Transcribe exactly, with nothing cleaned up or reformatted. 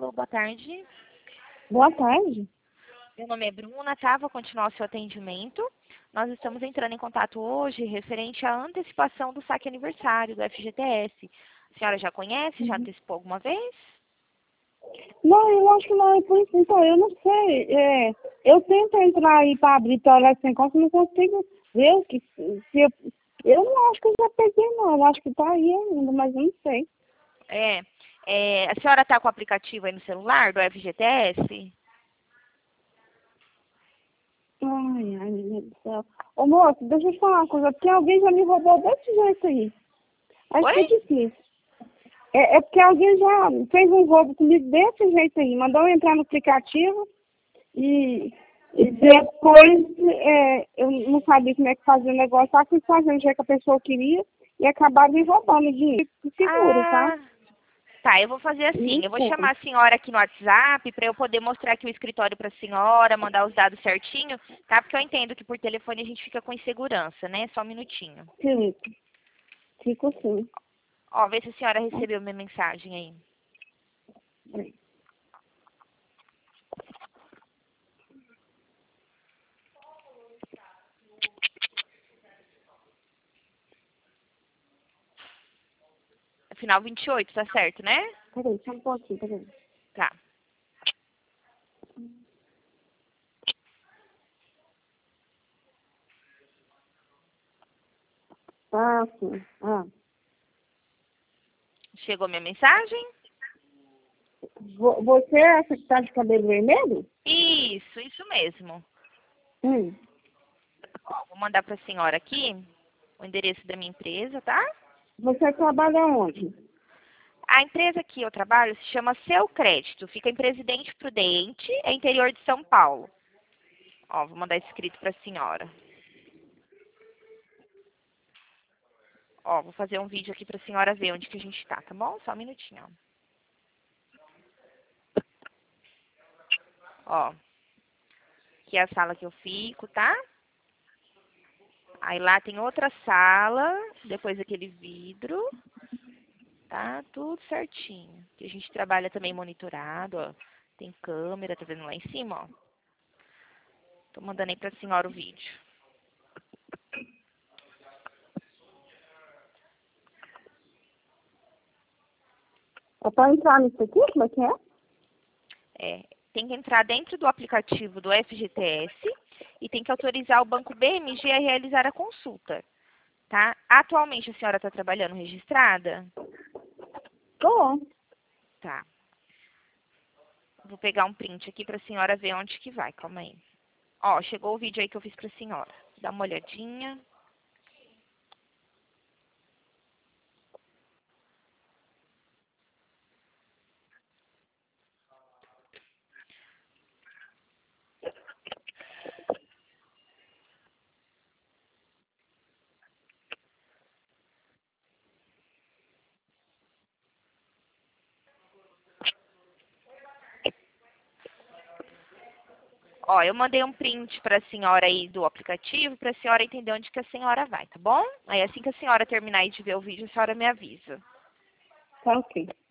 Alô, boa tarde. Boa tarde. Meu nome é Bruna, tá? Vou continuar o seu atendimento. Nós estamos entrando em contato hoje referente à antecipação do saque aniversário do F G T S. A senhora já conhece? Já Uhum. antecipou alguma vez? Não, eu acho que não, é por isso, então, eu não sei. É, eu tento entrar aí para abrir toalete sem conta, não consigo ver o que se eu, eu não acho que eu já peguei, não. Eu acho que tá aí ainda, mas eu não sei. É. é a senhora está com o aplicativo aí no celular do F G T S? Ai, ai, meu Deus do céu. Ô, moço, deixa eu te falar uma coisa, porque alguém já me roubou desse jeito aí. Acho que é Oi? difícil. É, é porque alguém já fez um roubo comigo desse jeito aí. Mandou eu entrar no aplicativo e, e depois é, eu não sabia como é que fazia o negócio. Só que fazendo o jeito que a pessoa queria e acabaram me roubando dinheiro. Seguro, tá? Ah, tá. Eu vou fazer assim. Eu vou Desculpa. chamar a senhora aqui no WhatsApp para eu poder mostrar aqui o escritório para a senhora, mandar os dados certinho, tá? Porque eu entendo que por telefone a gente fica com insegurança, né? Só um minutinho. Sim, fico sim. Ó, vê se a senhora recebeu minha mensagem aí. Final vinte e oito, tá certo, né? Peraí, só um pouquinho, peraí. Tá. Ah, sim. Ah. Chegou minha mensagem? Vo- Você é essa que tá de cabelo vermelho? Isso, isso mesmo. Hum. Ó, vou mandar para a senhora aqui o endereço da minha empresa, tá? Você trabalha onde? A empresa que eu trabalho se chama Seu Crédito. Fica em Presidente Prudente, é interior de São Paulo. Ó, vou mandar escrito para a senhora. Ó, vou fazer um vídeo aqui para a senhora ver onde que a gente tá, tá bom? Só um minutinho. Ó, aqui é a sala que eu fico, tá? Aí lá tem outra sala, depois aquele vidro, tá? Tudo certinho. Que a gente trabalha também monitorado, ó. Tem câmera, tá vendo lá em cima, ó? Tô mandando aí pra senhora o vídeo. É pra entrar nisso aqui? Como é que é? É, tem que entrar dentro do aplicativo do F G T S e tem que autorizar o Banco B M G a realizar a consulta, tá? Atualmente a senhora está trabalhando registrada? Tô. Tá. Vou pegar um print aqui pra senhora ver onde que vai, calma aí. Ó, chegou o vídeo aí que eu fiz pra senhora. Dá uma olhadinha. Ó, eu mandei um print pra senhora aí do aplicativo pra senhora entender onde que a senhora vai, tá bom? Aí assim que a senhora terminar aí de ver o vídeo, a senhora me avisa. Tá ok.